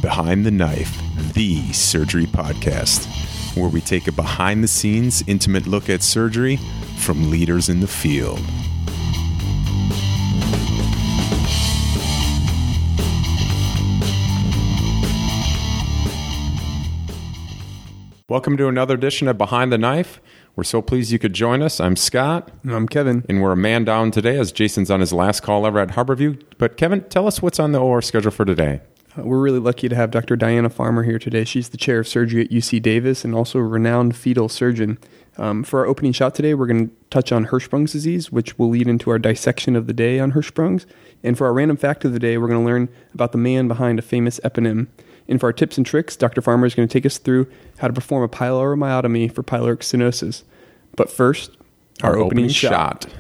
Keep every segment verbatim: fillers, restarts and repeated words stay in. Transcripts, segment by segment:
Behind the Knife, the surgery podcast, where we take a behind-the-scenes, intimate look at surgery from leaders in the field. Welcome to another edition of Behind the Knife. We're so pleased you could join us. I'm Scott. And I'm Kevin. And we're a man down today as Jason's on his last call ever at Harborview. But Kevin, tell us what's on the O R schedule for today. Uh, we're really lucky to have Doctor Diana Farmer here today. She's the chair of surgery at U C Davis and also a renowned fetal surgeon. Um, for our opening shot today, we're going to touch on Hirschsprung's disease, which will lead into our dissection of the day on Hirschsprung's. And for our random fact of the day, we're going to learn about the man behind a famous eponym. And for our tips and tricks, Doctor Farmer is going to take us through how to perform a pyloromyotomy for pyloric stenosis. But first, our, our opening, opening shot. shot.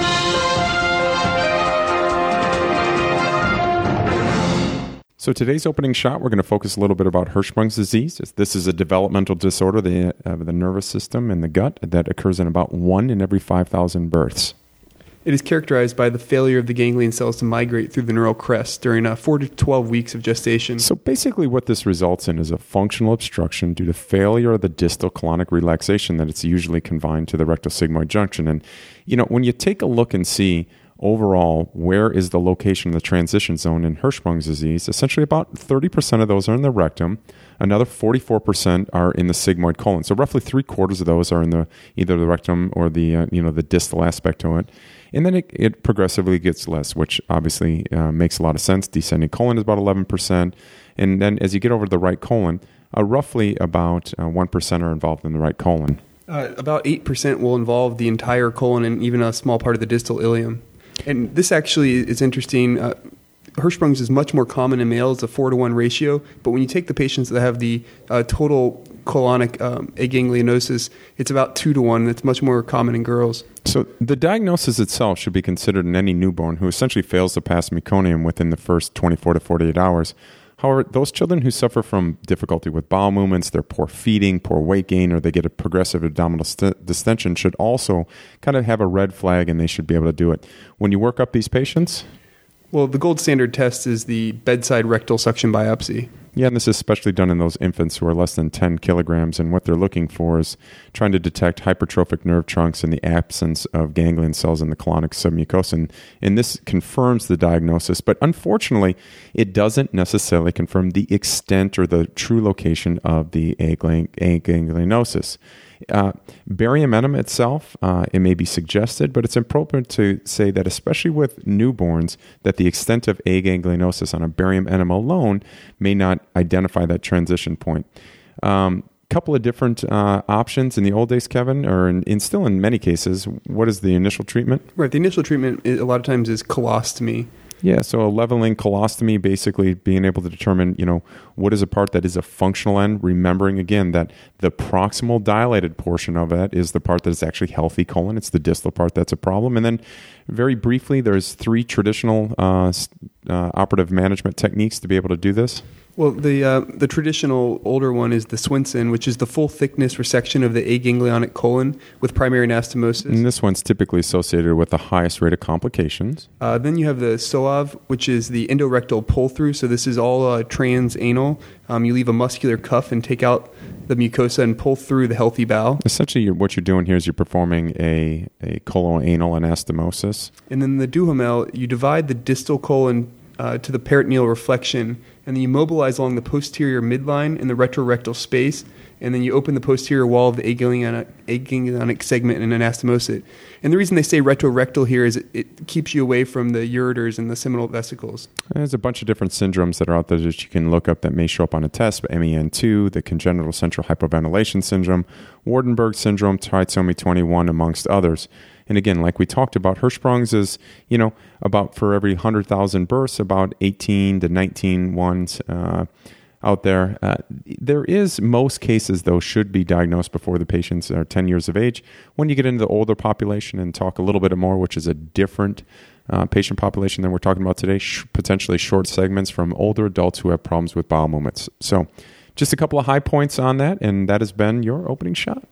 So today's opening shot, we're going to focus a little bit about Hirschsprung's disease. This is a developmental disorder of the, uh, the nervous system and the gut that occurs in about one in every five thousand births. It is characterized by the failure of the ganglion cells to migrate through the neural crest during uh, four to twelve weeks of gestation. So basically what this results in is a functional obstruction due to failure of the distal colonic relaxation that it's usually confined to the rectal sigmoid junction. And, you know, when you take a look and see overall where is the location of the transition zone in Hirschsprung's disease, essentially about thirty percent of those are in the rectum. Another forty-four percent are in the sigmoid colon. So roughly three quarters of those are in the either the rectum or the, uh, you know, the distal aspect to it. And then it, it progressively gets less, which obviously uh, makes a lot of sense. Descending colon is about eleven percent. And then as you get over to the right colon, uh, roughly about uh, one percent are involved in the right colon. Uh, about eight percent will involve the entire colon and even a small part of the distal ileum. And this actually is interesting. Uh, Hirschsprung's is much more common in males, a four to one ratio. But when you take the patients that have the uh, total colonic um, aganglionosis, it's about two to one. That's much more common in girls. So the diagnosis itself should be considered in any newborn who essentially fails to pass meconium within the first twenty-four to forty-eight hours. However, those children who suffer from difficulty with bowel movements, they're poor feeding, poor weight gain, or they get a progressive abdominal st- distension should also kind of have a red flag, and they should be able to do it. When you work up these patients? Well, the gold standard test is the bedside rectal suction biopsy. Yeah, and this is especially done in those infants who are less than ten kilograms, and what they're looking for is trying to detect hypertrophic nerve trunks in the absence of ganglion cells in the colonic submucosa. And, and this confirms the diagnosis, but unfortunately, it doesn't necessarily confirm the extent or the true location of the aganglionosis. Uh, barium enema itself, uh, it may be suggested, but it's appropriate to say that especially with newborns, that the extent of aganglionosis on a barium enema alone may not identify that transition point. Um, couple of different uh, options in the old days, Kevin, or in, in still in many cases. What is the initial treatment? Right, the initial treatment is, a lot of times is colostomy. Yeah, so a leveling colostomy, basically being able to determine, you know, what is a part that is a functional end, remembering again that the proximal dilated portion of that is the part that is actually healthy colon. It's the distal part that's a problem. And then very briefly, there's three traditional uh, uh, operative management techniques to be able to do this. Well, the uh, the traditional older one is the Swinson, which is the full thickness resection of the aganglionic colon with primary anastomosis. And this one's typically associated with the highest rate of complications. Uh, then you have the S O A V, which is the endorectal pull-through. So this is all uh, transanal. Um, you leave a muscular cuff and take out the mucosa and pull through the healthy bowel. Essentially, you're, what you're doing here is you're performing a, a coloanal anastomosis. And then the Duhamel, you divide the distal colon uh, to the peritoneal reflection, and then you mobilize along the posterior midline in the retrorectal space, and then you open the posterior wall of the aganglionic, aganglionic segment and anastomose it. And the reason they say retrorectal here is it, it keeps you away from the ureters and the seminal vesicles. There's a bunch of different syndromes that are out there that you can look up that may show up on a test, but M E N two, the congenital central hypoventilation syndrome, Waardenburg syndrome, trisomy twenty-one, amongst others. And again, like we talked about, Hirschsprung's is, you know, about for every one hundred thousand births, about eighteen to nineteen ones uh, out there. Uh, there is, most cases, though, should be diagnosed before the patients are ten years of age. When you get into the older population and talk a little bit more, which is a different uh, patient population than we're talking about today, sh- potentially short segments from older adults who have problems with bowel movements. So just a couple of high points on that, and that has been your opening shot.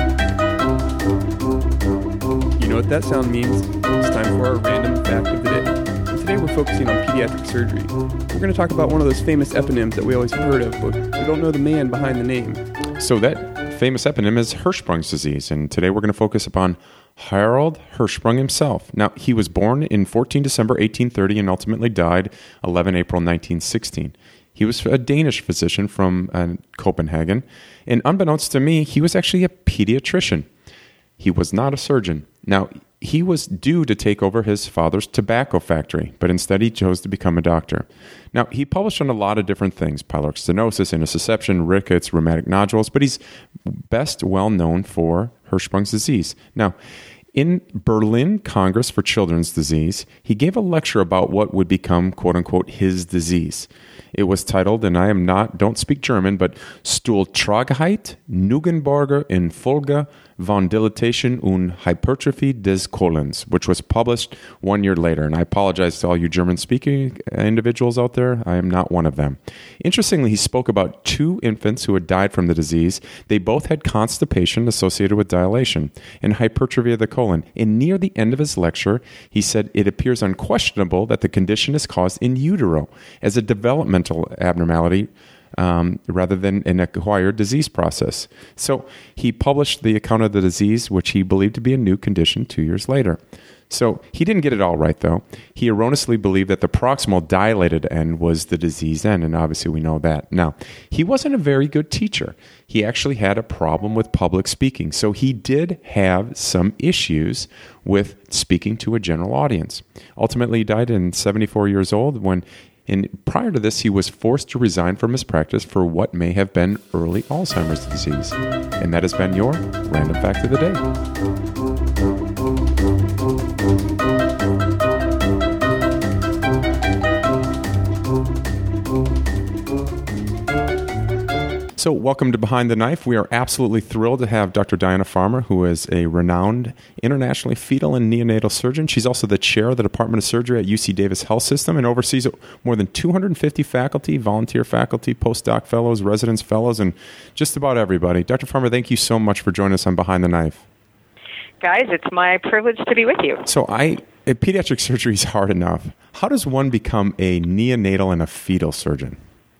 You know what that sound means? It's time for our random fact of the day. today we're focusing on pediatric surgery. We're going to talk about one of those famous eponyms that we always have heard of, but we don't know the man behind the name. So that famous eponym is Hirschsprung's disease, and today we're going to focus upon Harald Hirschsprung himself. Now, he was born in fourteenth December eighteen thirty and ultimately died eleventh April nineteen sixteen. He was a Danish physician from uh, Copenhagen, and unbeknownst to me, he was actually a pediatrician. He was not a surgeon. Now, he was due to take over his father's tobacco factory, but instead he chose to become a doctor. Now, he published on a lot of different things, pyloric stenosis, intussusception, rickets, rheumatic nodules, but he's best well known for Hirschsprung's disease. Now, in Berlin Congress for Children's Disease, he gave a lecture about what would become, quote-unquote, his disease. It was titled, and I am not, don't speak German, but Stuhltragheit, Neugenborger infolge von Dilatation und Hypertrophy des Kolons, which was published one year later. And I apologize to all you German-speaking individuals out there. I am not one of them. Interestingly, he spoke about two infants who had died from the disease. They both had constipation associated with dilation and hypertrophy of the colon. And near the end of his lecture, he said it appears unquestionable that the condition is caused in utero as a developmental abnormality Um, rather than an acquired disease process. So he published the account of the disease, which he believed to be a new condition two years later. So he didn't get it all right, though. He erroneously believed that the proximal dilated end was the disease end, and obviously we know that. Now, he wasn't a very good teacher. He actually had a problem with public speaking, so he did have some issues with speaking to a general audience. Ultimately, he died in seventy-four years old when And prior to this, he was forced to resign from his practice for what may have been early Alzheimer's disease. And that has been your Random Fact of the Day. So welcome to Behind the Knife. We are absolutely thrilled to have Doctor Diana Farmer, who is a renowned internationally fetal and neonatal surgeon. She's also the chair of the Department of Surgery at U C Davis Health System and oversees more than two hundred fifty faculty, volunteer faculty, postdoc fellows, residence fellows, and just about everybody. Doctor Farmer, thank you so much for joining us on Behind the Knife. Guys, it's my privilege to be with you. So I, pediatric surgery is hard enough. How does one become a neonatal and a fetal surgeon?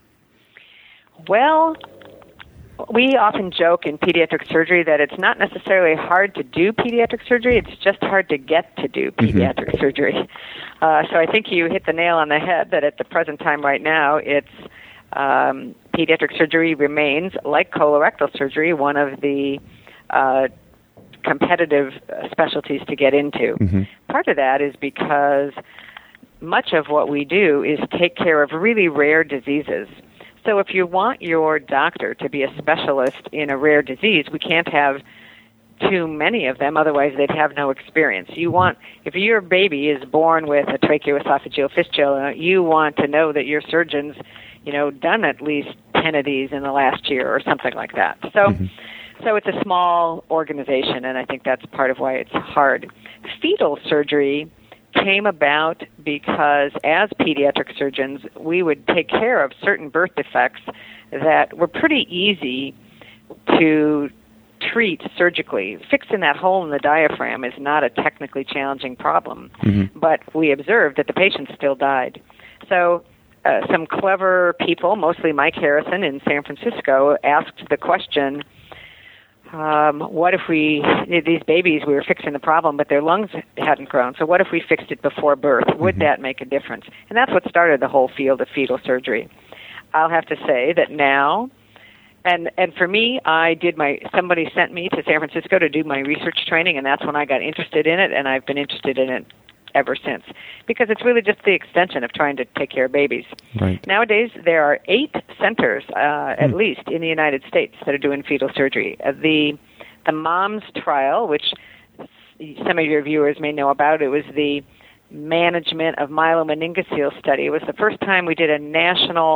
Well, we often joke in pediatric surgery that it's not necessarily hard to do pediatric surgery, it's just hard to get to do pediatric mm-hmm. surgery. Uh, so I think you hit the nail on the head that at the present time right now, it's um, pediatric surgery remains, like colorectal surgery, one of the uh, competitive specialties to get into. Mm-hmm. Part of that is because much of what we do is take care of really rare diseases. So if you want your doctor to be a specialist in a rare disease, we can't have too many of them, otherwise they'd have no experience. You want, if your baby is born with a tracheoesophageal fistula, you want to know that your surgeon's, you know, done at least ten of these in the last year or something like that. So, mm-hmm. so it's a small organization, and I think that's part of why it's hard. Fetal surgery came about because as pediatric surgeons, we would take care of certain birth defects that were pretty easy to treat surgically. Fixing that hole in the diaphragm is not a technically challenging problem, mm-hmm. but we observed that the patient still died. So uh, some clever people, mostly Mike Harrison in San Francisco, asked the question, Um, what if we, these babies, we were fixing the problem, but their lungs hadn't grown. So what if we fixed it before birth? Would mm-hmm. that make a difference? And that's what started the whole field of fetal surgery. I'll have to say that now, and and for me, I did my, somebody sent me to San Francisco to do my research training, and that's when I got interested in it, and I've been interested in it ever since, because it's really just the extension of trying to take care of babies. Right. Nowadays, there are eight centers, uh, hmm. at least, in the United States that are doing fetal surgery. Uh, the the MOMS trial, which some of your viewers may know about, it was the management of myelomeningocele study. It was the first time we did a national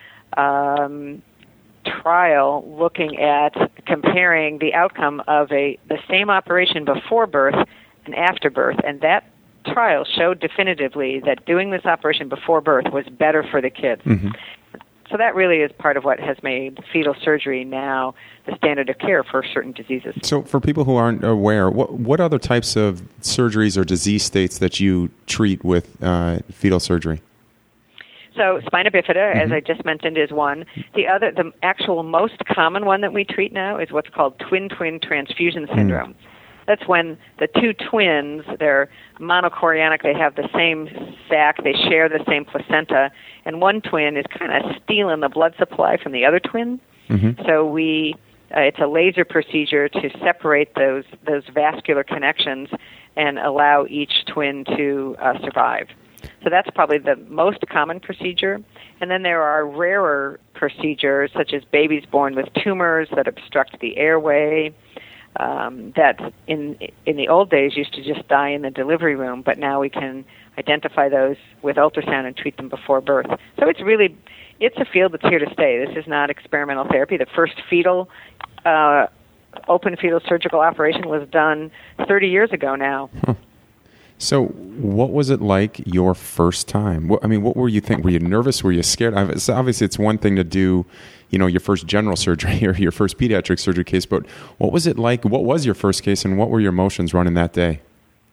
um, trial looking at comparing the outcome of a the same operation before birth and after birth, and that trial showed definitively that doing this operation before birth was better for the kids. Mm-hmm. So that really is part of what has made fetal surgery now the standard of care for certain diseases. So for people who aren't aware, what what other types of surgeries or disease states that you treat with uh, fetal surgery? So spina bifida, Mm-hmm. as I just mentioned, is one. The other, the actual most common one that we treat now is what's called twin-twin transfusion syndrome. Mm. That's when the two twins, they're monochorionic, they have the same sac, they share the same placenta, and one twin is kind of stealing the blood supply from the other twin. Mm-hmm. So we, uh, it's a laser procedure to separate those those vascular connections and allow each twin to uh, survive. So that's probably the most common procedure. And then there are rarer procedures, such as babies born with tumors that obstruct the airway, um, that in in the old days used to just die in the delivery room, but now we can identify those with ultrasound and treat them before birth. So it's really, it's a field that's here to stay. This is not experimental therapy. The first fetal, uh, open fetal surgical operation was done thirty years ago now. Huh. So what was it like your first time? What, I mean, what were you thinking? Were you nervous? Were you scared? Obviously, it's one thing to do, you know, your first general surgery or your first pediatric surgery case, but what was it like? What was your first case, and what were your emotions running that day?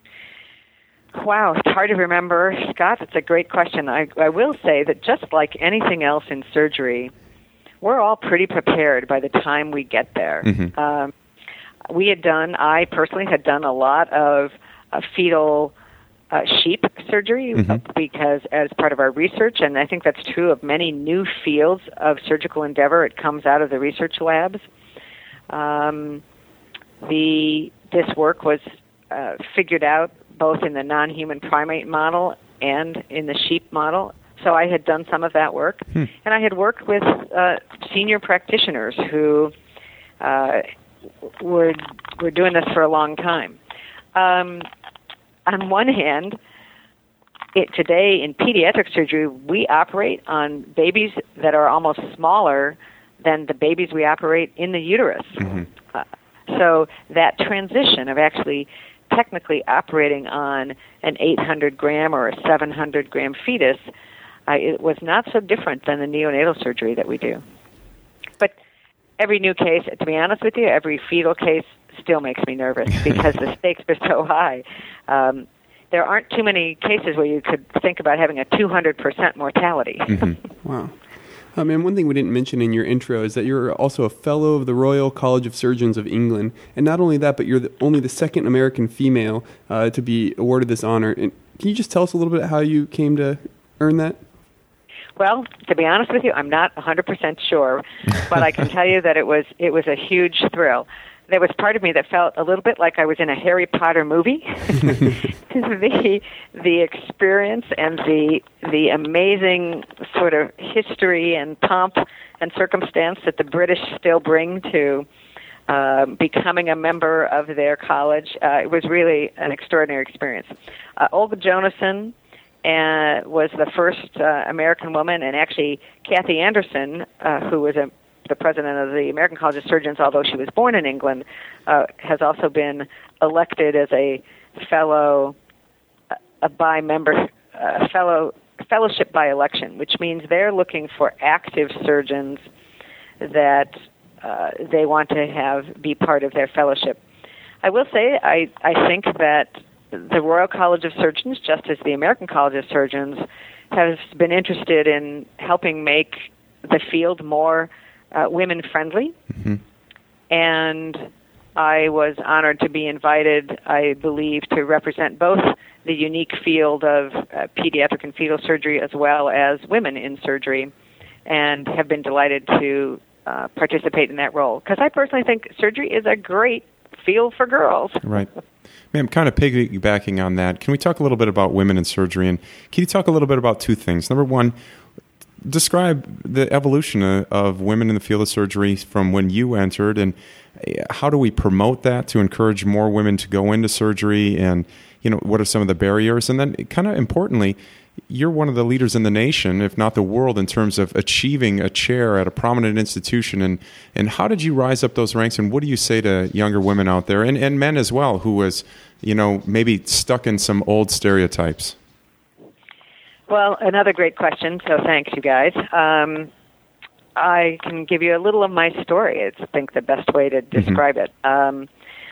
Wow, it's hard to remember. Scott, it's a great question. I, I will say that just like anything else in surgery, we're all pretty prepared by the time we get there. Mm-hmm. Um, we had done, I personally had done a lot of uh, fetal uh, sheep surgery mm-hmm. uh, because as part of our research, and I think that's true of many new fields of surgical endeavor, it comes out of the research labs. Um, the this work was uh, figured out both in the non-human primate model and in the sheep model. So I had done some of that work. Hmm. And I had worked with uh, senior practitioners who uh, were, were doing this for a long time. Um, on one hand, it, today in pediatric surgery, we operate on babies that are almost smaller than the babies we operate in the uterus. Mm-hmm. Uh, so that transition of actually technically operating on an eight hundred gram or a seven hundred gram fetus, uh, it was not so different than the neonatal surgery that we do. But every new case, to be honest with you, every fetal case still makes me nervous because the stakes are so high. Um, there aren't too many cases where you could think about having a two hundred percent mortality. Mm-hmm. Wow. Um, and one thing we didn't mention in your intro is that you're also a fellow of the Royal College of Surgeons of England. And not only that, but you're the, only the second American female uh, to be awarded this honor. And can you just tell us a little bit how you came to earn that? Well, to be honest with you, I'm not one hundred percent sure, but I can tell you that it was it was a huge thrill. There was part of me that felt a little bit like I was in a Harry Potter movie. the the experience and the the amazing sort of history and pomp and circumstance that the British still bring to uh, becoming a member of their college. Uh, it was really an extraordinary experience. Uh, Olga Jonassen uh, was the first uh, American woman, and actually Kathy Anderson, uh, who was a the president of the American College of Surgeons, although she was born in England, uh, has also been elected as a fellow, a by member, a fellow fellowship by election, which means they're looking for active surgeons that uh, they want to have be part of their fellowship. I will say, I, I think that the Royal College of Surgeons, just as the American College of Surgeons, has been interested in helping make the field more Uh, women-friendly, mm-hmm. and I was honored to be invited, I believe, to represent both the unique field of uh, pediatric and fetal surgery as well as women in surgery, and have been delighted to uh, participate in that role. Because I personally think surgery is a great field for girls. Right. Ma'am, kind of piggybacking on that, can we talk a little bit about women in surgery? And can you talk a little bit about two things? Number one, describe the evolution of, of women in the field of surgery from when you entered, and how do we promote that to encourage more women to go into surgery, and you know, what are some of the barriers? And then kind of importantly, you're one of the leaders in the nation, if not the world, in terms of achieving a chair at a prominent institution, and, and how did you rise up those ranks, and what do you say to younger women out there, and, and men as well, who was, you know, maybe stuck in some old stereotypes? Well, another great question, so thanks, you guys. Um, I can give you a little of my story. It's, I think, the best way to describe mm-hmm. it. Um,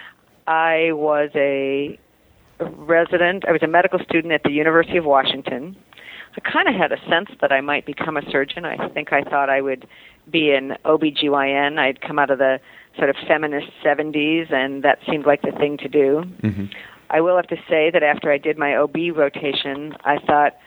I was a resident. I was a medical student at the University of Washington. I kind of had a sense that I might become a surgeon. I think I thought I would be an O B G Y N. I'd come out of the sort of feminist seventies, and that seemed like the thing to do. Mm-hmm. I will have to say that after I did my O B rotation, I thought,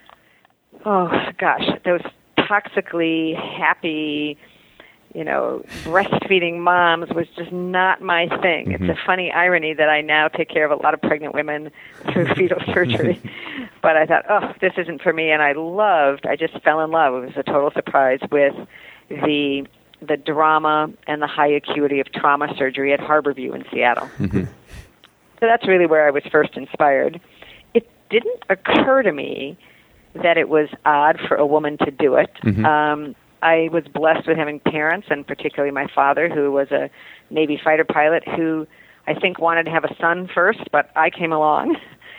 oh, gosh, those toxically happy, you know, breastfeeding moms was just not my thing. Mm-hmm. It's a funny irony that I now take care of a lot of pregnant women through fetal surgery. But I thought, oh, this isn't for me. And I loved, I just fell in love. It was a total surprise with the the drama and the high acuity of trauma surgery at Harborview in Seattle. Mm-hmm. So that's really where I was first inspired. It didn't occur to me that it was odd for a woman to do it. Mm-hmm. Um, I was blessed with having parents, and particularly my father, who was a Navy fighter pilot, who I think wanted to have a son first, but I came along,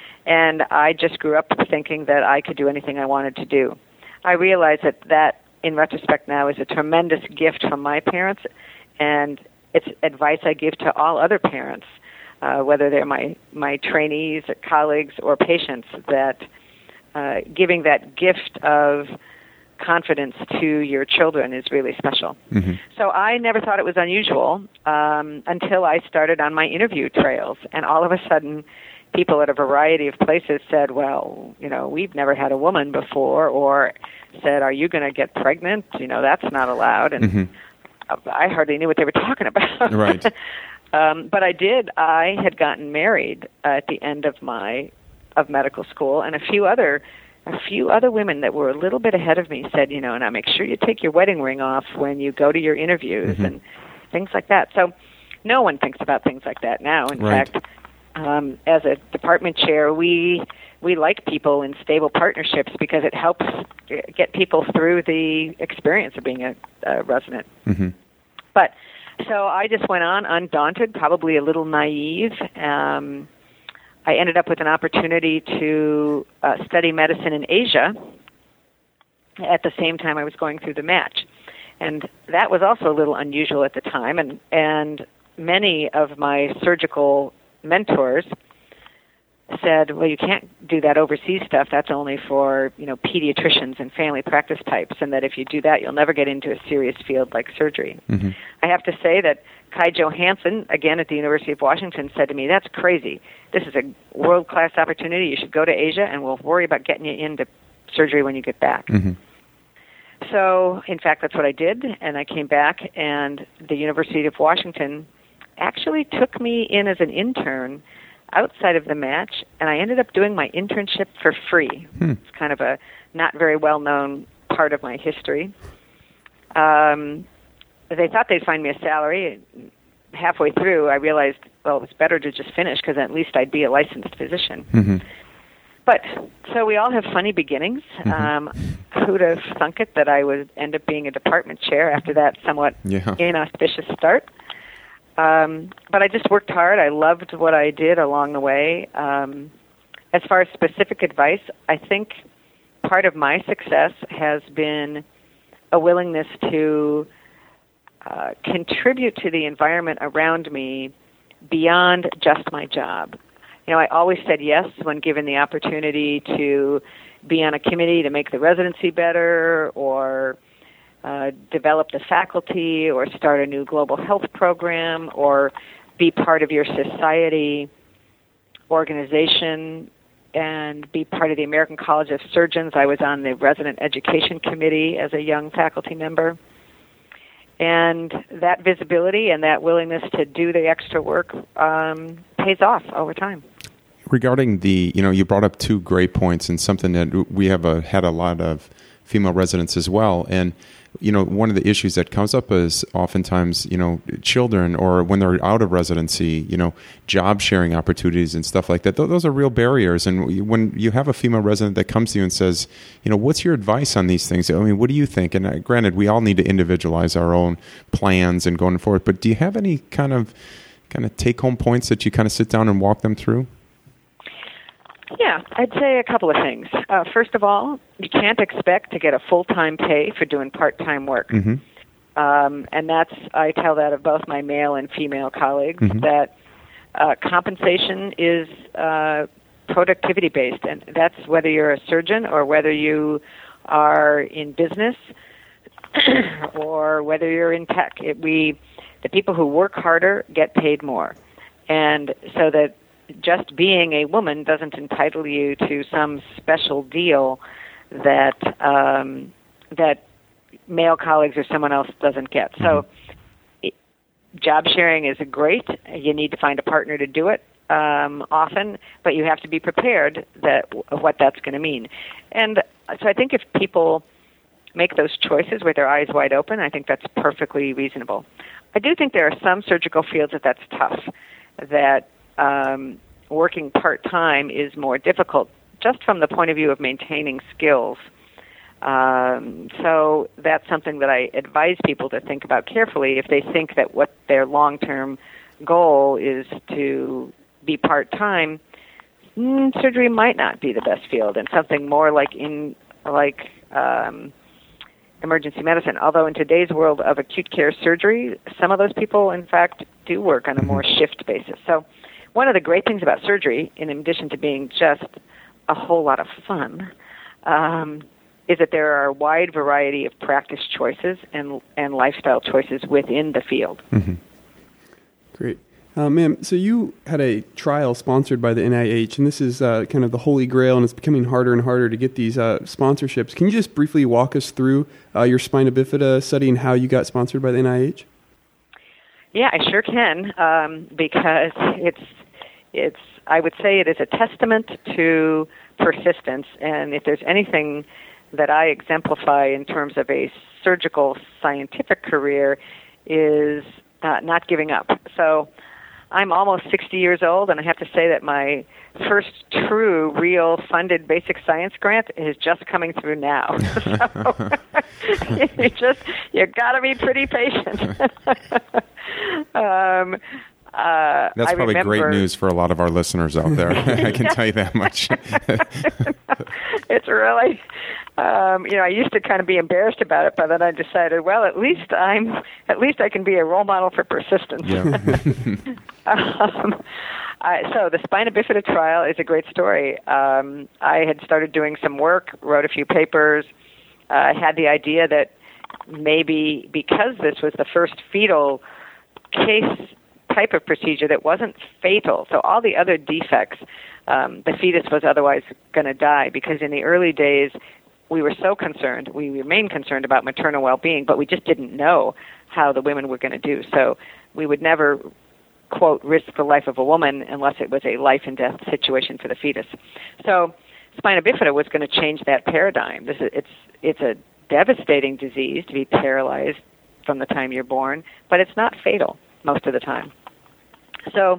and I just grew up thinking that I could do anything I wanted to do. I realize that that, in retrospect now, is a tremendous gift from my parents, and it's advice I give to all other parents, uh, whether they're my, my trainees, colleagues, or patients, that uh, giving that gift of confidence to your children is really special. Mm-hmm. So I never thought it was unusual um, until I started on my interview trails, and all of a sudden people at a variety of places said, well, you know, we've never had a woman before, or said, are you going to get pregnant? You know, that's not allowed. And mm-hmm. I hardly knew what they were talking about. Right. um, but I did. I had gotten married at the end of my of medical school, and a few other a few other women that were a little bit ahead of me said, you know, now make sure you take your wedding ring off when you go to your interviews mm-hmm. and things like that. So no one thinks about things like that now. In right. fact, um, as a department chair, we we like people in stable partnerships because it helps get people through the experience of being a, a resident. Mm-hmm. But so I just went on undaunted, probably a little naive. Um, I ended up with an opportunity to uh, study medicine in Asia at the same time I was going through the match. And that was also a little unusual at the time. And, and many of my surgical mentors said, well, you can't do that overseas stuff. That's only for, you know, pediatricians and family practice types, and that if you do that, you'll never get into a serious field like surgery. Mm-hmm. I have to say that Kai Johansson, again at the University of Washington, said to me, that's crazy. This is a world-class opportunity. You should go to Asia, and we'll worry about getting you into surgery when you get back. Mm-hmm. So, in fact, that's what I did, and I came back, and the University of Washington actually took me in as an intern outside of the match, and I ended up doing my internship for free. Hmm. It's kind of a not very well-known part of my history. Um, they thought they'd find me a salary. Halfway through, I realized, well, it was better to just finish because at least I'd be a licensed physician. Mm-hmm. But so we all have funny beginnings. Mm-hmm. Um, who'd have thunk it that I would end up being a department chair after that somewhat yeah. inauspicious start? Um, but I just worked hard. I loved what I did along the way. Um, as far as specific advice, I think part of my success has been a willingness to uh, contribute to the environment around me beyond just my job. You know, I always said yes when given the opportunity to be on a committee to make the residency better, or Uh, develop the faculty, or start a new global health program, or be part of your society organization and be part of the American College of Surgeons. I was on the resident education committee as a young faculty member. And that visibility and that willingness to do the extra work um, pays off over time. Regarding the, you know, you brought up two great points, and something that we have a, had a lot of female residents as well. And you know, one of the issues that comes up is oftentimes, you know, children, or when they're out of residency, you know, job sharing opportunities and stuff like that. Th- those are real barriers. And when you have a female resident that comes to you and says, you know, what's your advice on these things? I mean, what do you think? And uh, granted, we all need to individualize our own plans and going forward. But do you have any kind of kind of take home points that you kind of sit down and walk them through? Yeah, I'd say a couple of things. Uh, first of all, you can't expect to get a full-time pay for doing part-time work. Mm-hmm. Um, and that's, I tell that of both my male and female colleagues, mm-hmm. that uh, compensation is uh, productivity-based. And that's whether you're a surgeon or whether you are in business or whether you're in tech. It, we, the people who work harder get paid more. And so that just being a woman doesn't entitle you to some special deal that um, that male colleagues or someone else doesn't get. So it, job sharing is great. You need to find a partner to do it um, often, but you have to be prepared that of what that's going to mean. And so I think if people make those choices with their eyes wide open, I think that's perfectly reasonable. I do think there are some surgical fields that that's tough, that um, working part-time is more difficult just from the point of view of maintaining skills. Um, so that's something that I advise people to think about carefully if they think that what their long-term goal is to be part-time. Mm, surgery might not be the best field, and something more like in like um, emergency medicine. Although in today's world of acute care surgery, some of those people, in fact, do work on a more shift basis. So one of the great things about surgery, in addition to being just a whole lot of fun, um, is that there are a wide variety of practice choices and and lifestyle choices within the field. Mm-hmm. Great. Uh, ma'am, so you had a trial sponsored by the N I H, and this is uh, kind of the holy grail, and it's becoming harder and harder to get these uh, sponsorships. Can you just briefly walk us through uh, your spina bifida study and how you got sponsored by the N I H? Yeah, I sure can, um, because it's it's. I would say it is a testament to persistence, and if there's anything that I exemplify in terms of a surgical scientific career, is uh, not giving up. So I'm almost sixty years old, and I have to say that my first true, real funded basic science grant is just coming through now. So you just, you got to be pretty patient. um, uh, That's I probably remember, great news for a lot of our listeners out there. I can tell you that much. It's really, um, you know, I used to kind of be embarrassed about it, but then I decided, well, at least I'm, at least I can be a role model for persistence. Yeah. um, I, so the spina bifida trial is a great story. Um, I had started doing some work, wrote a few papers, uh, had the idea that maybe because this was the first fetal case type of procedure that wasn't fatal, so all the other defects, um, the fetus was otherwise going to die, because in the early days we were so concerned, we remained concerned about maternal well-being, but we just didn't know how the women were going to do. So we would never, quote, risk the life of a woman unless it was a life and death situation for the fetus. So spina bifida was going to change that paradigm. This is, it's it's a devastating disease to be paralyzed from the time you're born, but it's not fatal most of the time. So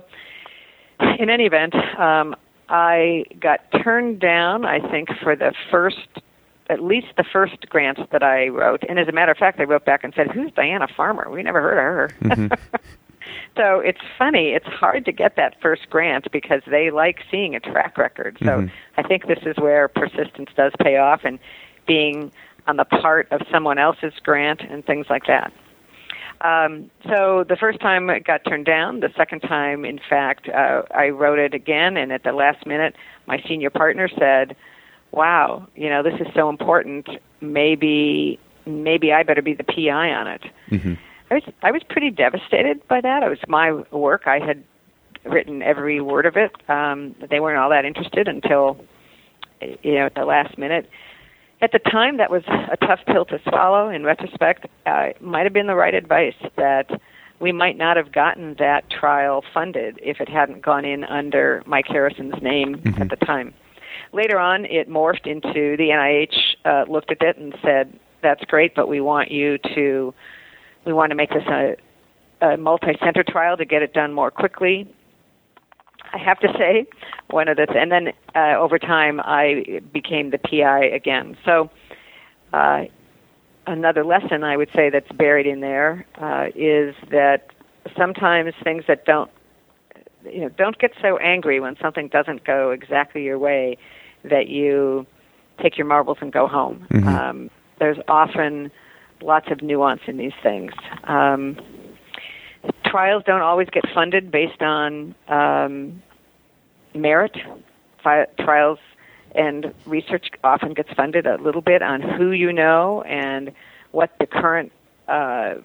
in any event, um, I got turned down, I think, for the first, at least the first grant that I wrote. And as a matter of fact, I wrote back and said, who's Diana Farmer? We never heard of her. Mm-hmm. So it's funny. It's hard to get that first grant because they like seeing a track record. So mm-hmm. I think this is where persistence does pay off, and being on the part of someone else's grant and things like that. Um, so the first time it got turned down. The second time, in fact, uh, I wrote it again, and at the last minute, my senior partner said, wow, you know, this is so important. Maybe maybe I better be the P I on it. Mm-hmm. I was I was pretty devastated by that. It was my work. I had written every word of it. Um, they weren't all that interested until, you know, at the last minute. At the time, that was a tough pill to swallow. In retrospect, uh, it might have been the right advice, that we might not have gotten that trial funded if it hadn't gone in under Mike Harrison's name mm-hmm. at the time. Later on, it morphed into the N I H uh, looked at it and said, that's great, but we want you to, we want to make this a, a multi-center trial to get it done more quickly. I have to say, one of the, th- and then uh, over time, I became the P I again. So uh, another lesson I would say that's buried in there uh, is that sometimes things that don't, you know, don't get so angry when something doesn't go exactly your way that you take your marbles and go home. Mm-hmm. Um, there's often lots of nuance in these things. Um, trials don't always get funded based on um, merit. Fi- trials and research often gets funded a little bit on who you know and what the current uh,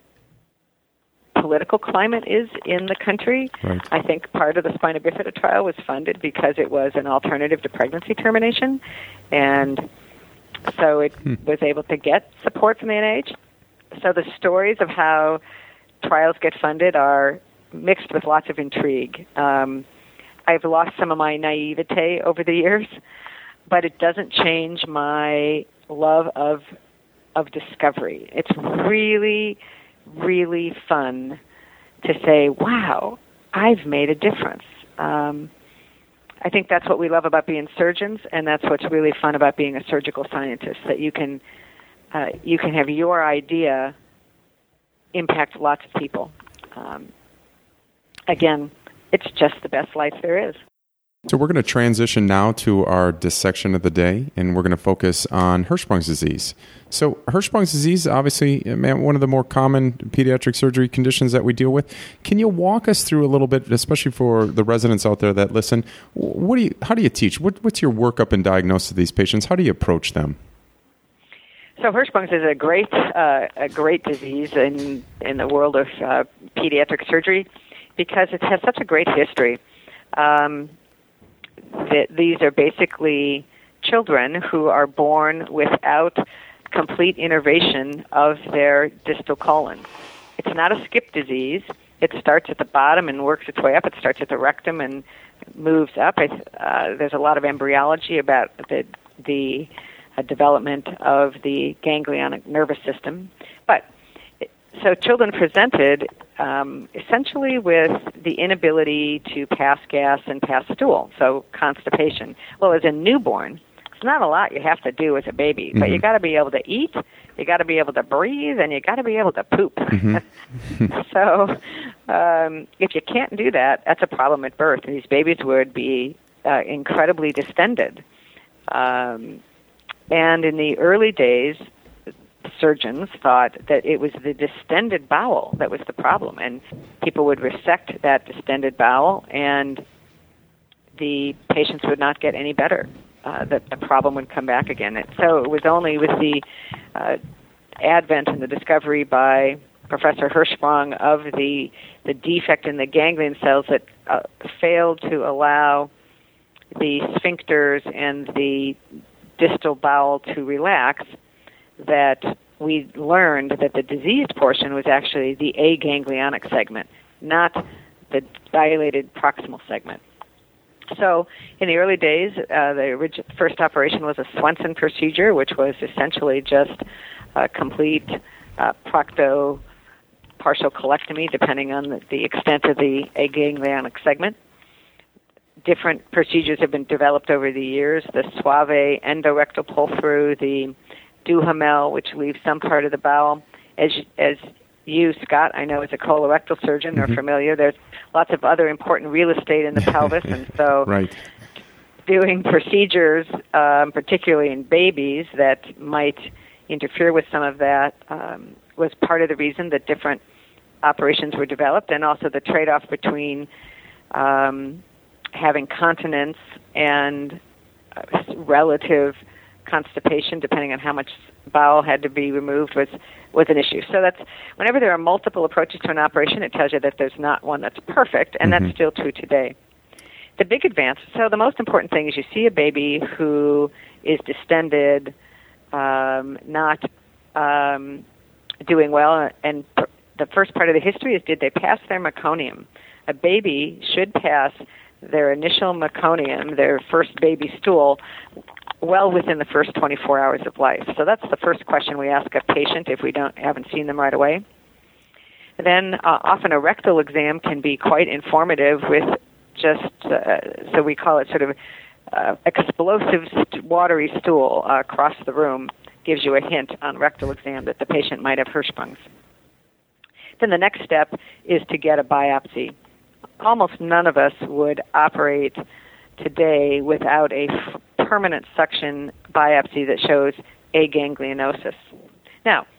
political climate is in the country. Right. I think part of the spina bifida trial was funded because it was an alternative to pregnancy termination, and so it hmm. was able to get support from the N I H. So the stories of how trials get funded are mixed with lots of intrigue. Um, I've lost some of my naivete over the years, but it doesn't change my love of of discovery. It's really, really fun to say, wow, I've made a difference. Um, I think that's what we love about being surgeons, and that's what's really fun about being a surgical scientist, that you can uh, you can have your idea impact lots of people. Um, again, it's just the best life there is. So we're going to transition now to our dissection of the day, and we're going to focus on Hirschsprung's disease. So Hirschsprung's disease, obviously, man, one of the more common pediatric surgery conditions that we deal with. Can you walk us through a little bit, especially for the residents out there that listen? What do you? How do you teach? What, what's your workup and diagnosis of these patients? How do you approach them? So Hirschsprung's is a great, uh, a great disease in in the world of uh, pediatric surgery because it has such a great history. Um, that these are basically children who are born without complete innervation of their distal colon. It's not a skip disease. It starts at the bottom and works its way up. It starts at the rectum and moves up. Uh, there's a lot of embryology about the the uh, development of the ganglionic nervous system. But so children presented um, essentially with the inability to pass gas and pass stool, so constipation. Well, as a newborn, it's not a lot you have to do as a baby, mm-hmm. but you got to be able to eat, you got to be able to breathe, and you got to be able to poop. Mm-hmm. So um, if you can't do that, that's a problem at birth. These babies would be uh, incredibly distended. Um, and in the early days, surgeons thought that it was the distended bowel that was the problem, and people would resect that distended bowel, and the patients would not get any better. Uh, that the problem would come back again. And so it was only with the uh, advent and the discovery by Professor Hirschsprung of the the defect in the ganglion cells that uh, failed to allow the sphincters and the distal bowel to relax, that we learned that the diseased portion was actually the aganglionic segment, not the dilated proximal segment. So in the early days, uh, the orig- first operation was a Swenson procedure, which was essentially just a complete uh, procto partial colectomy, depending on the, the extent of the aganglionic segment. Different procedures have been developed over the years, the Suave endorectal pull-through, the Duhamel, which leaves some part of the bowel. As as you, Scott, I know as a colorectal surgeon, mm-hmm. are familiar, there's lots of other important real estate in the pelvis, and so right. doing procedures, um, particularly in babies, that might interfere with some of that um, was part of the reason that different operations were developed, and also the trade-off between um, having continence and uh, relative constipation, depending on how much bowel had to be removed, was was an issue. So that's whenever there are multiple approaches to an operation, it tells you that there's not one that's perfect, and mm-hmm. that's still true today. The big advance, so the most important thing is you see a baby who is distended, um, not um, doing well, and pr- the first part of the history is, did they pass their meconium? A baby should pass their initial meconium, their first baby stool, well within the first twenty-four hours of life. So that's the first question we ask a patient if we don't haven't seen them right away. Then uh, often a rectal exam can be quite informative with just, uh, so we call it sort of uh, explosive st- watery stool uh, across the room, gives you a hint on rectal exam that the patient might have Hirschsprung's. Then the next step is to get a biopsy. Almost none of us would operate today without a f- permanent suction biopsy that shows aganglionosis. Now,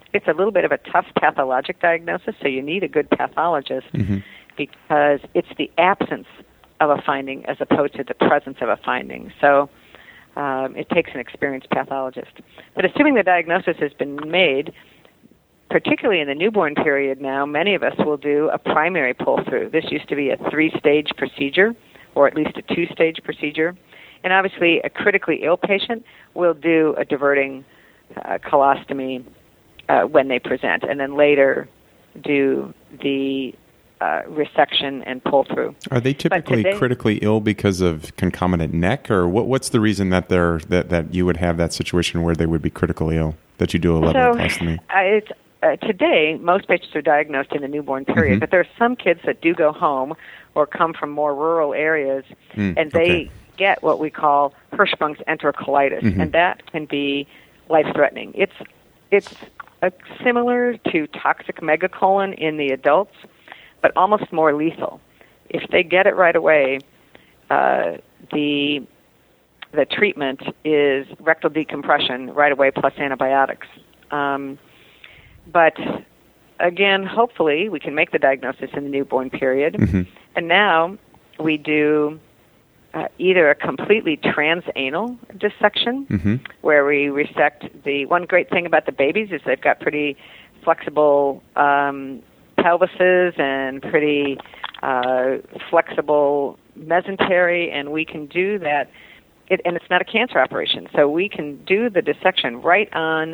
it's a little bit of a tough pathologic diagnosis, so you need a good pathologist mm-hmm. because it's the absence of a finding as opposed to the presence of a finding. So um, it takes an experienced pathologist. But assuming the diagnosis has been made, particularly in the newborn period now, many of us will do a primary pull-through. This used to be a three-stage procedure, or at least a two-stage procedure. And obviously, a critically ill patient will do a diverting uh, colostomy uh, when they present, and then later do the uh, resection and pull-through. Are they typically today, critically ill because of concomitant neck, or what, what's the reason that they're that, that you would have that situation where they would be critically ill, that you do a level so, of colostomy? Uh, it's, uh, today, most patients are diagnosed in the newborn period, mm-hmm. but there are some kids that do go home or come from more rural areas, mm, and they okay. get what we call Hirschsprung's enterocolitis, mm-hmm. and that can be life-threatening. It's it's uh, similar to toxic megacolon in the adults, but almost more lethal. If they get it right away, uh, the the treatment is rectal decompression right away plus antibiotics. Um, but again, hopefully, we can make the diagnosis in the newborn period, mm-hmm. and now we do Uh, either a completely transanal dissection, mm-hmm. where we resect the... One great thing about the babies is they've got pretty flexible um, pelvises and pretty uh, flexible mesentery, and we can do that. It, and it's not a cancer operation, so we can do the dissection right on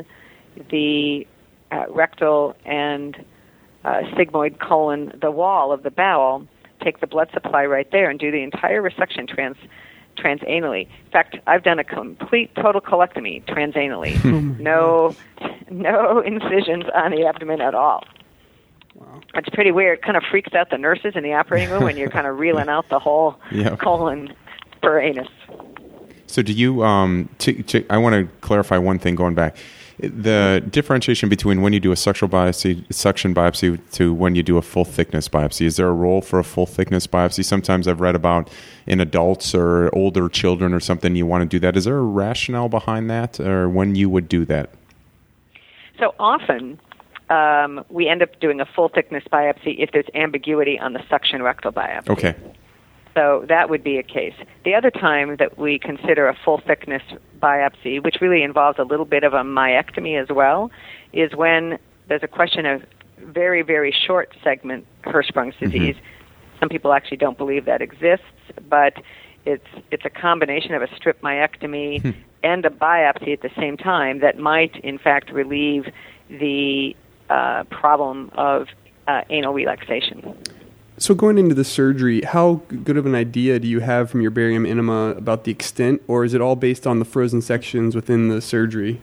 the uh, rectal and uh, sigmoid colon, the wall of the bowel, take the blood supply right there and do the entire resection trans transanally. In fact, I've done a complete total colectomy transanally. no no incisions on the abdomen at all. Wow. It's pretty weird. It kind of freaks out the nurses in the operating room when you're kind of reeling out the whole yep. colon per anus. So do you, um, to, to, I want to clarify one thing going back. The differentiation between when you do a suction biopsy, suction biopsy to when you do a full thickness biopsy, is there a role for a full thickness biopsy? Sometimes I've read about in adults or older children or something you want to do that. Is there a rationale behind that, or when you would do that? So often um, we end up doing a full thickness biopsy if there's ambiguity on the suction rectal biopsy. Okay. So that would be a case. The other time that we consider a full thickness biopsy, which really involves a little bit of a myectomy as well, is when there's a question of very, very short segment Hirschsprung's disease. Mm-hmm. Some people actually don't believe that exists, but it's it's a combination of a strip myectomy hmm. and a biopsy at the same time that might, in fact, relieve the uh, problem of uh, anal relaxation. So going into the surgery, how good of an idea do you have from your barium enema about the extent, or is it all based on the frozen sections within the surgery?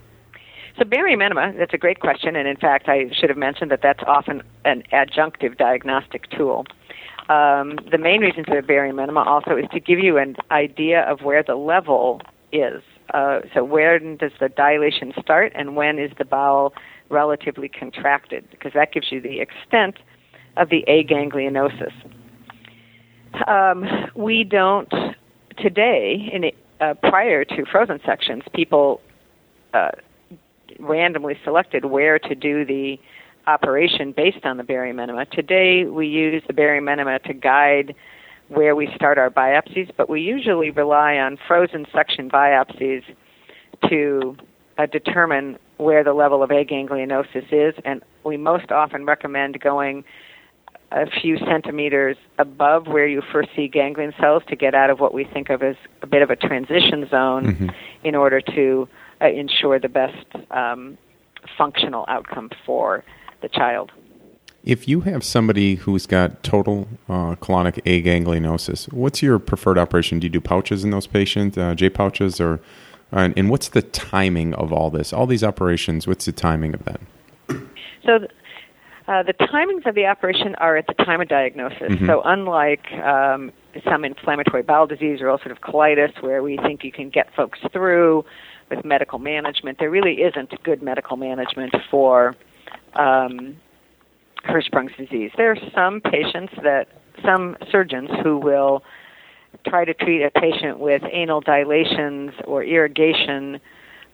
So barium enema, that's a great question, and in fact, I should have mentioned that that's often an adjunctive diagnostic tool. Um, the main reason for the barium enema also is to give you an idea of where the level is. Uh, so where does the dilation start, and when is the bowel relatively contracted? Because that gives you the extent of the aganglionosis. Um, we don't, today, in uh, prior to frozen sections, people uh, randomly selected where to do the operation based on the barium enema. Today, we use the barium enema to guide where we start our biopsies, but we usually rely on frozen section biopsies to uh, determine where the level of aganglionosis is, and we most often recommend going a few centimeters above where you first see ganglion cells to get out of what we think of as a bit of a transition zone mm-hmm. in order to uh, ensure the best um, functional outcome for the child. If you have somebody who's got total uh, colonic aganglionosis, what's your preferred operation? Do you do pouches in those patients, uh, J pouches, or uh, and what's the timing of all this? All these operations, what's the timing of that? So. Th- Uh, the timings of the operation are at the time of diagnosis. Mm-hmm. So unlike um, some inflammatory bowel disease or ulcerative colitis where we think you can get folks through with medical management, there really isn't good medical management for um, Hirschsprung's disease. There are some patients that, some surgeons who will try to treat a patient with anal dilations or irrigation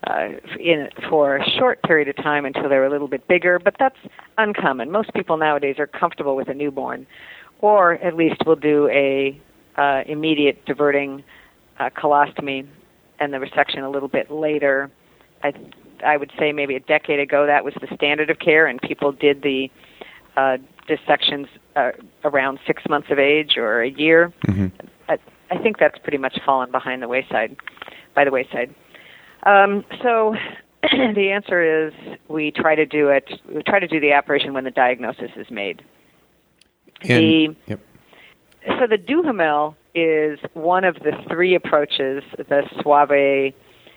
uh, in for a short period of time until they're a little bit bigger, but that's uncommon. Most people nowadays are comfortable with a newborn, or at least will do a uh, immediate diverting uh, colostomy and the resection a little bit later. I I would say maybe a decade ago that was the standard of care, and people did the uh, dissections uh, around six months of age or a year. Mm-hmm. I, I think that's pretty much fallen behind the wayside, by the wayside. Um, so the answer is we try to do it. We try to do the operation when the diagnosis is made. And, the, yep. So the Duhamel is one of the three approaches, the Suave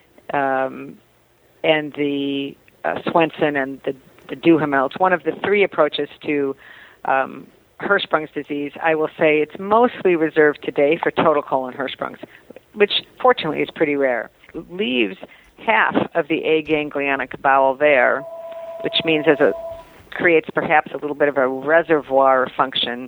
um, and the uh, Swenson and the, the Duhamel. It's one of the three approaches to um, Hirschsprung's disease. I will say it's mostly reserved today for total colon Hirschsprung's, which fortunately is pretty rare. It leaves half of the aganglionic bowel there, which means as a creates perhaps a little bit of a reservoir function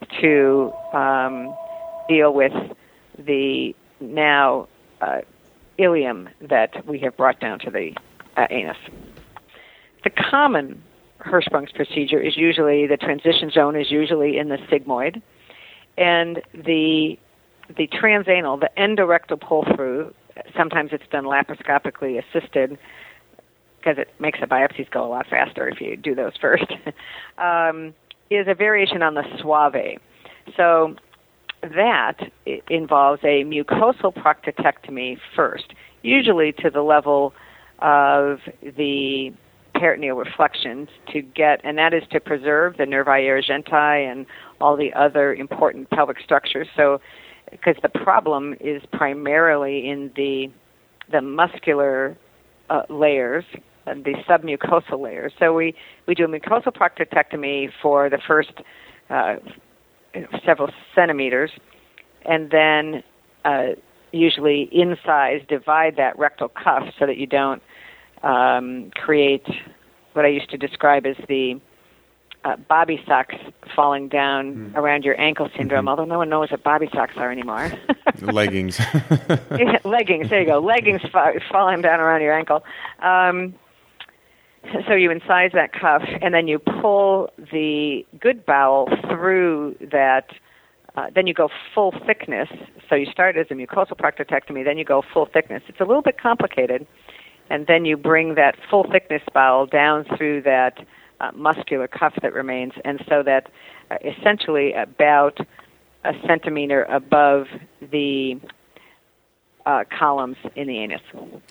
to um, deal with the now uh, ileum that we have brought down to the uh, anus. The common Hirschsprung's procedure is usually, the transition zone is usually in the sigmoid, and the the transanal, the endorectal pull-through, sometimes it's done laparoscopically assisted, because it makes the biopsies go a lot faster if you do those first, um, is a variation on the Suave. So that involves a mucosal proctotectomy first, usually to the level of the peritoneal reflections to get, and that is to preserve the nervi argenti and all the other important pelvic structures. So, because the problem is primarily in the the muscular uh, layers, the submucosal layers. So we, we do a mucosal proctotectomy for the first uh, several centimeters, and then uh, usually incise, divide that rectal cuff so that you don't um, create what I used to describe as the uh, bobby socks falling down mm. around your ankle syndrome, mm-hmm. although no one knows what bobby socks are anymore. Leggings. Yeah, leggings, there you go. Leggings fa- falling down around your ankle. Um, So you incise that cuff, and then you pull the good bowel through that. Uh, then you go full thickness. So you start as a mucosal proctotectomy, then you go full thickness. It's a little bit complicated. And then you bring that full thickness bowel down through that uh, muscular cuff that remains, and so that uh, essentially about a centimeter above the uh, columns in the anus.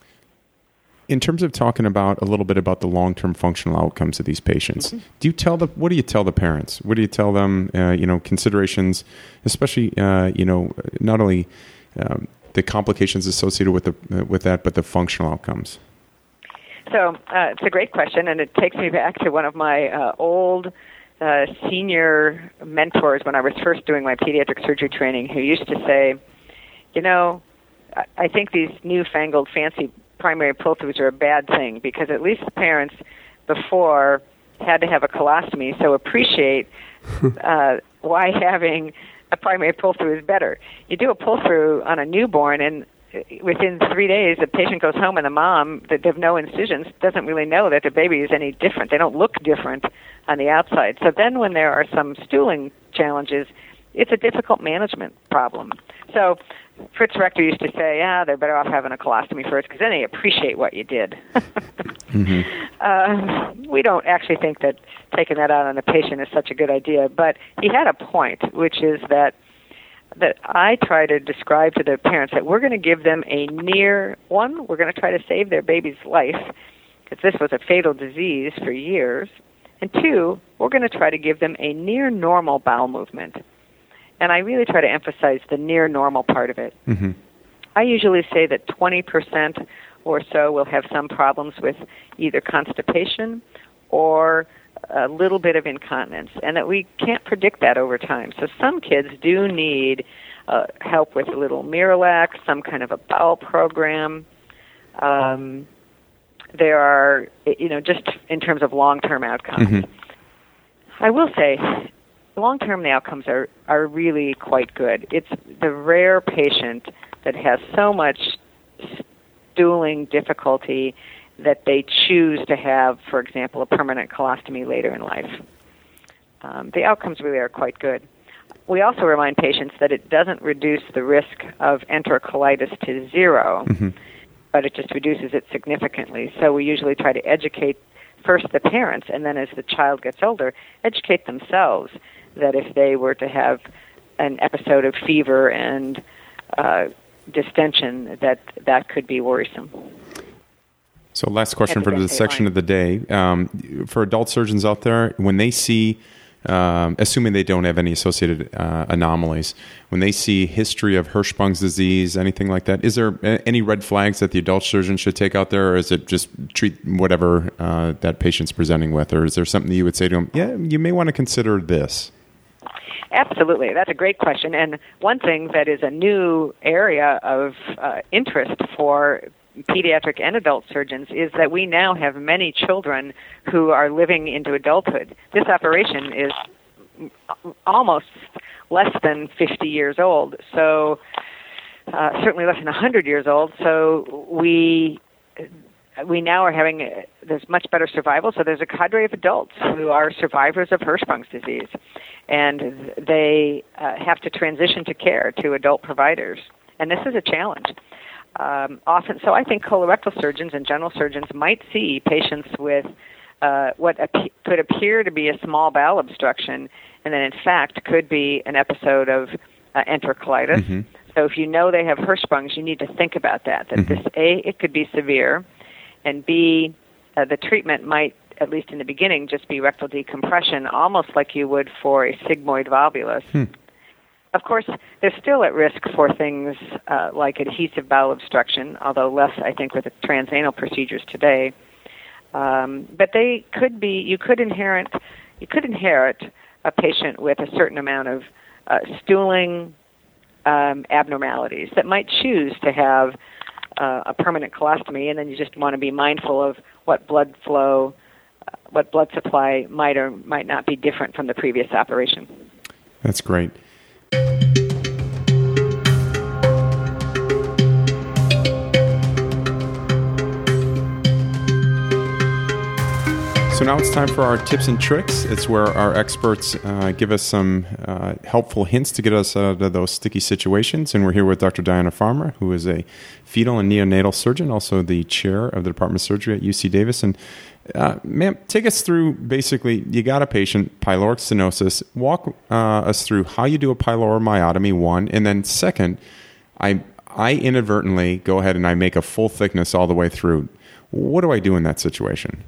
In terms of talking about a little bit about the long-term functional outcomes of these patients, mm-hmm. do you tell the what do you tell the parents? What do you tell them? Uh, you know, considerations, especially uh, you know, not only um, the complications associated with the uh, with that, but the functional outcomes. So uh, it's a great question, and it takes me back to one of my uh, old uh, senior mentors when I was first doing my pediatric surgery training, who used to say, you know, I, I think these newfangled fancy primary pull-throughs are a bad thing, because at least the parents before had to have a colostomy, so appreciate uh, why having a primary pull-through is better. You do a pull-through on a newborn, and within three days the patient goes home, and the mom that have no incisions doesn't really know that the baby is any different. They don't look different on the outside. So then when there are some stooling challenges, it's a difficult management problem. So Fritz Rector used to say, ah, they're better off having a colostomy first, because then they appreciate what you did. mm-hmm. uh, we don't actually think that taking that out on the patient is such a good idea, but he had a point, which is that that I try to describe to the parents that we're going to give them a near, one, we're going to try to save their baby's life, because this was a fatal disease for years, and two, we're going to try to give them a near normal bowel movement. And I really try to emphasize the near normal part of it. Mm-hmm. I usually say that twenty percent or so will have some problems with either constipation or a little bit of incontinence, and that we can't predict that over time. So some kids do need uh, help with a little Miralax, some kind of a bowel program. Um, there are, you know, just in terms of long-term outcomes. Mm-hmm. I will say, long-term, the outcomes are, are really quite good. It's the rare patient that has so much stooling difficulty that they choose to have, for example, a permanent colostomy later in life. Um, the outcomes really are quite good. We also remind patients that it doesn't reduce the risk of enterocolitis to zero, mm-hmm. but it just reduces it significantly. So we usually try to educate first the parents, and then as the child gets older, educate themselves that if they were to have an episode of fever and uh, distension, that that could be worrisome. So last question for the section line. of the day. Um, for adult surgeons out there, when they see, um, assuming they don't have any associated uh, anomalies, when they see history of Hirschsprung's disease, anything like that, is there any red flags that the adult surgeon should take out there, or is it just treat whatever uh, that patient's presenting with, or is there something that you would say to them, yeah, you may want to consider this? Absolutely. That's a great question. And one thing that is a new area of uh, interest for pediatric and adult surgeons is that we now have many children who are living into adulthood. This operation is almost less than fifty years old, so uh, certainly less than one hundred years old. So we we now are having, uh, there's much better survival, so there's a cadre of adults who are survivors of Hirschsprung's disease, and they uh, have to transition to care to adult providers, and this is a challenge. Um, often, so I think colorectal surgeons and general surgeons might see patients with uh, what ap- could appear to be a small bowel obstruction, and then in fact could be an episode of uh, enterocolitis. Mm-hmm. So if you know they have Hirschsprung's, you need to think about that. That mm-hmm. this A, it could be severe, and B, uh, the treatment might, at least in the beginning, just be rectal decompression, almost like you would for a sigmoid volvulus. Hmm. Of course, they're still at risk for things uh, like adhesive bowel obstruction, although less, I think, with the transanal procedures today. Um, but they could be. You could inherit. You could inherit a patient with a certain amount of uh, stooling um, abnormalities that might choose to have uh, a permanent colostomy, and then you just want to be mindful of what blood flow, uh, what blood supply might or might not be different from the previous operation. That's great. So now it's time for our tips and tricks. It's where our experts uh, give us some uh, helpful hints to get us out of those sticky situations. And we're here with Doctor Diana Farmer, who is a fetal and neonatal surgeon, also the chair of the Department of Surgery at U C Davis. And uh, ma'am, take us through, basically, you got a patient, pyloric stenosis. Walk uh, us through how you do a pyloromyotomy, one. And then second, I, I inadvertently go ahead and I make a full thickness all the way through. What do I do in that situation?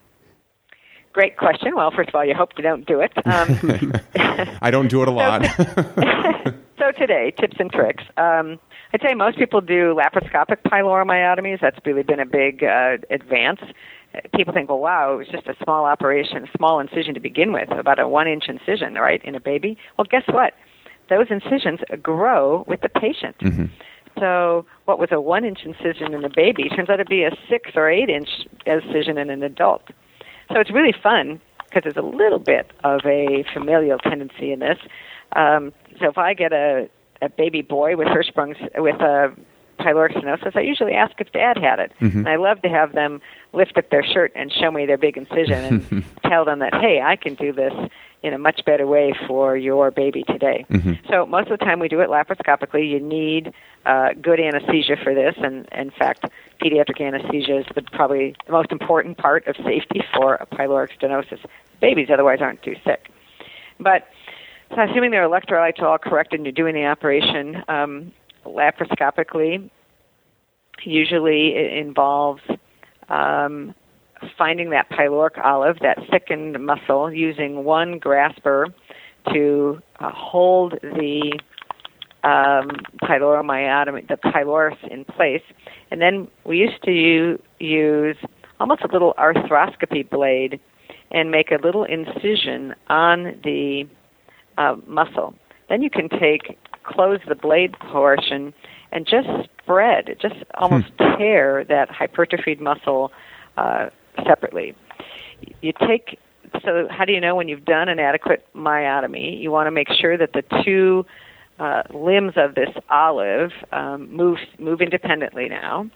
Great question. Well, first of all, you hope you don't do it. Um, I don't do it a lot. so, so today, tips and tricks. Um, I'd say most people do laparoscopic pyloromyotomies. That's really been a big uh, advance. People think, well, wow, it was just a small operation, a small incision to begin with, about a one-inch incision, right, in a baby. Well, guess what? Those incisions grow with the patient. Mm-hmm. So what was a one-inch incision in a baby turns out to be a six- or eight-inch incision in an adult. So it's really fun because there's a little bit of a familial tendency in this. Um, so if I get a, a baby boy with Hirschsprung's, with a pyloric stenosis, I usually ask if dad had it. Mm-hmm. And I love to have them lift up their shirt and show me their big incision and tell them that, hey, I can do this in a much better way for your baby today. Mm-hmm. So most of the time we do it laparoscopically. You need uh, good anesthesia for this, and in fact, pediatric anesthesia is the, probably the most important part of safety for a pyloric stenosis. Babies otherwise aren't too sick. But so assuming their electrolytes are all corrected and you're doing the operation um, laparoscopically, usually it involves um, finding that pyloric olive, that thickened muscle, using one grasper to uh, hold the um, pyloromyotomy, the pylorus in place. And then we used to u- use almost a little arthroscopy blade and make a little incision on the uh, muscle. Then you can take, close the blade portion and just spread, just almost hmm. tear that hypertrophied muscle uh, separately. You take, so how do you know when you've done an adequate myotomy? You want to make sure that the two uh, limbs of this olive um, move, move independently now,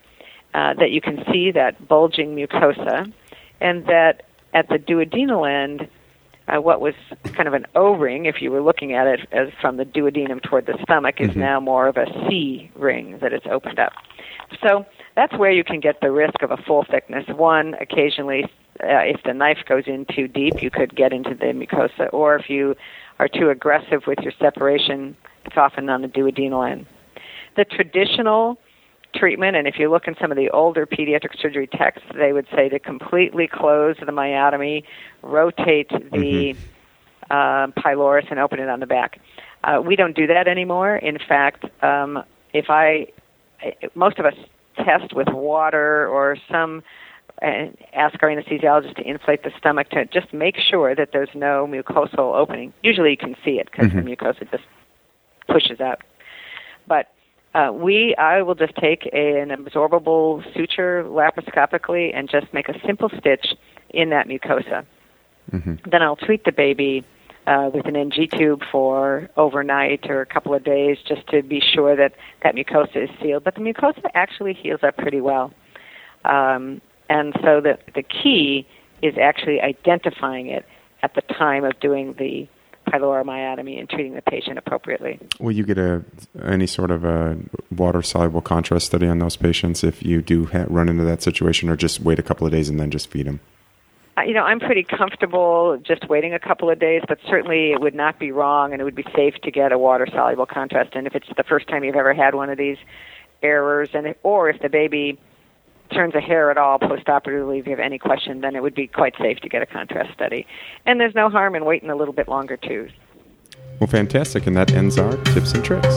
uh, that you can see that bulging mucosa, and that at the duodenal end, uh, what was kind of an O-ring, if you were looking at it as from the duodenum toward the stomach, is mm-hmm. now more of a C ring, that it's opened up. So that's where you can get the risk of a full thickness. One, occasionally, uh, if the knife goes in too deep, you could get into the mucosa, or if you are too aggressive with your separation, it's often on the duodenal end. The traditional treatment, and if you look in some of the older pediatric surgery texts, they would say to completely close the myotomy, rotate the mm-hmm. uh, pylorus, and open it on the back. Uh, we don't do that anymore. In fact, um, if I, most of us test with water or some, and ask our anesthesiologist to inflate the stomach to just make sure that there's no mucosal opening. Usually you can see it because mm-hmm. the mucosa just pushes out. But uh, we, I will just take a, an absorbable suture laparoscopically and just make a simple stitch in that mucosa. Mm-hmm. Then I'll treat the baby uh, with an N G tube for overnight or a couple of days just to be sure that that mucosa is sealed. But the mucosa actually heals up pretty well. Um, and so the, the key is actually identifying it at the time of doing the pyloromyotomy and treating the patient appropriately. Will you get a any sort of a water-soluble contrast study on those patients if you do ha- run into that situation, or just wait a couple of days and then just feed them? Uh, you know, I'm pretty comfortable just waiting a couple of days, but certainly it would not be wrong and it would be safe to get a water-soluble contrast. And if it's the first time you've ever had one of these errors, and if, or if the baby turns a hair at all postoperatively, if you have any question, then it would be quite safe to get a contrast study. And there's no harm in waiting a little bit longer, too. Well, fantastic. And that ends our tips and tricks.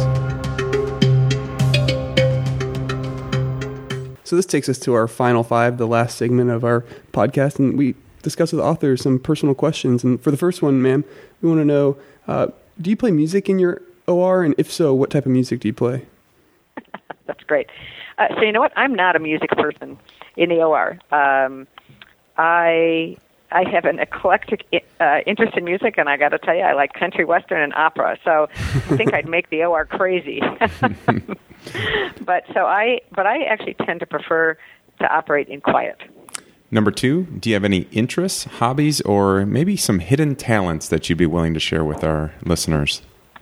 So this takes us to our final five, the last segment of our podcast, and we discuss with authors some personal questions. And for the first one, ma'am, we want to know, uh, do you play music in your O R? And if so, what type of music do you play? That's great. Uh, so you know what? I'm not a music person in the O R. Um, I I have an eclectic uh, interest in music, and I got to tell you, I like country, western, and opera. So I think I'd make the O R crazy. but so I, but I actually tend to prefer to operate in quiet. Number two, do you have any interests, hobbies, or maybe some hidden talents that you'd be willing to share with our listeners?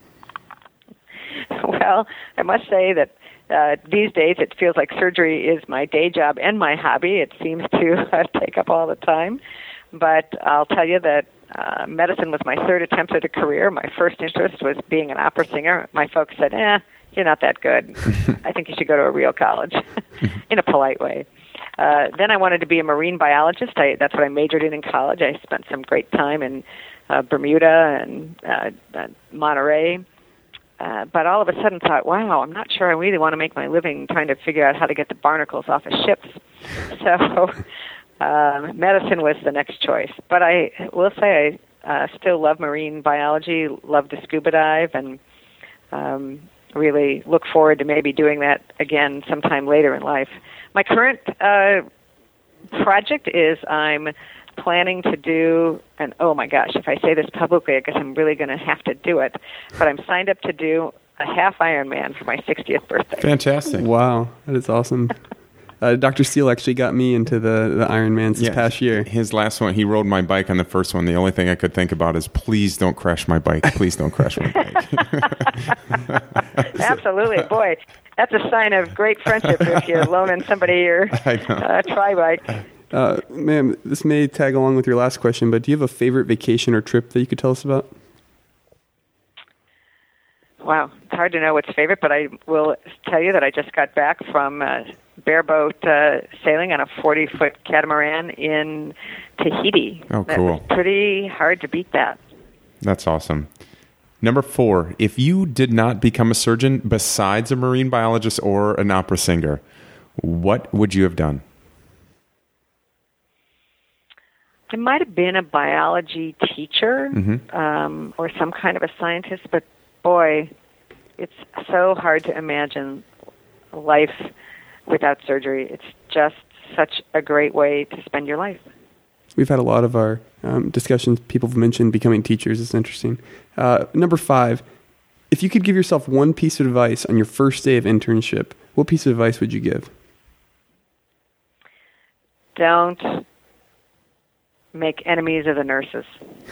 Well, I must say that Uh, these days, it feels like surgery is my day job and my hobby. It seems to uh, take up all the time. But I'll tell you that uh, medicine was my third attempt at a career. My first interest was being an opera singer. My folks said, eh, you're not that good. I think you should go to a real college, in a polite way. Uh, then I wanted to be a marine biologist. I, that's what I majored in in college. I spent some great time in uh, Bermuda and uh, uh, Monterey. Uh, but all of a sudden thought, wow, I'm not sure I really want to make my living trying to figure out how to get the barnacles off of ships. So um, medicine was the next choice. But I will say I uh, still love marine biology, love to scuba dive, and um, really look forward to maybe doing that again sometime later in life. My current uh, project is I'm planning to do, and oh my gosh, if I say this publicly, I guess I'm really going to have to do it, but I'm signed up to do a half Ironman for my sixtieth birthday. Fantastic. Wow, that is awesome. Uh, Doctor Steele actually got me into the, the Ironmans this yeah, past year. His last one, he rode my bike on the first one. The only thing I could think about is, please don't crash my bike. Please don't crash my bike. Absolutely. Boy, that's a sign of great friendship if you're loaning somebody your uh, tri-bike. Uh, ma'am, this may tag along with your last question, but do you have a favorite vacation or trip that you could tell us about? Wow, it's hard to know what's favorite, but I will tell you that I just got back from uh, bareboat uh, sailing on a forty-foot catamaran in Tahiti. Oh, cool. That was pretty hard to beat that. That's awesome. Number four, if you did not become a surgeon besides a marine biologist or an opera singer, what would you have done? I might have been a biology teacher mm-hmm. um, or some kind of a scientist, but boy, it's so hard to imagine life without surgery. It's just such a great way to spend your life. We've had a lot of our um, discussions. People have mentioned becoming teachers. It's interesting. Uh, number five, if you could give yourself one piece of advice on your first day of internship, what piece of advice would you give? don't make enemies of the nurses.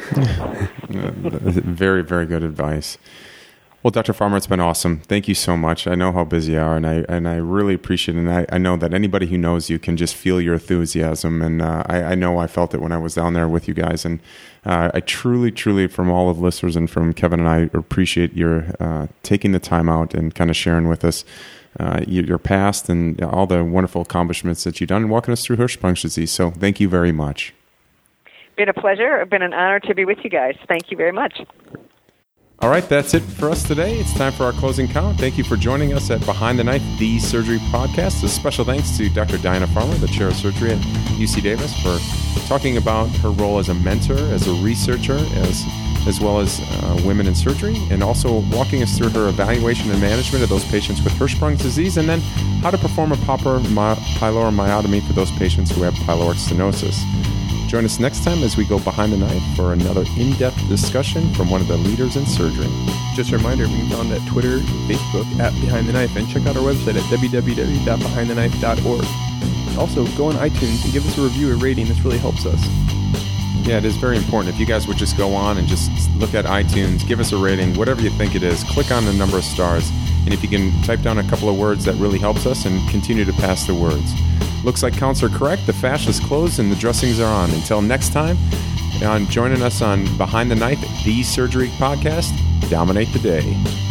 Very, very good advice. Well, Doctor Farmer, it's been awesome. Thank you so much. I know how busy you are, and I and I really appreciate it. And I, I know that anybody who knows you can just feel your enthusiasm. And uh, I, I know I felt it when I was down there with you guys. And uh, I truly, truly, from all of the listeners and from Kevin and I, appreciate your uh, taking the time out and kind of sharing with us uh, your past and all the wonderful accomplishments that you've done and walking us through Hirschsprung's disease. So thank you very much. Been a pleasure. It's been an honor to be with you guys. Thank you very much. All right, that's it for us today. It's time for our closing count. Thank you for joining us at Behind the Knife, the Surgery Podcast. A special thanks to Doctor Diana Farmer, the Chair of Surgery at U C Davis, for talking about her role as a mentor, as a researcher, as as well as uh, women in surgery, and also walking us through her evaluation and management of those patients with Hirschsprung's disease, and then how to perform a proper my- pylori myotomy for those patients who have pyloric stenosis. Join us next time as we go behind the knife for another in-depth discussion from one of the leaders in surgery. Just a reminder, we can find at Twitter and Facebook at Behind the Knife, and check out our website at w w w dot behind the knife dot org. Also, go on iTunes and give us a review or rating. This really helps us. Yeah, it is very important. If you guys would just go on and just look at iTunes, give us a rating, whatever you think it is, click on the number of stars, and if you can type down a couple of words, that really helps us, and continue to pass the words. Looks like counts are correct. The fascia is closed and the dressings are on. Until next time, on joining us on Behind the Knife, the Surgery Podcast, dominate the day.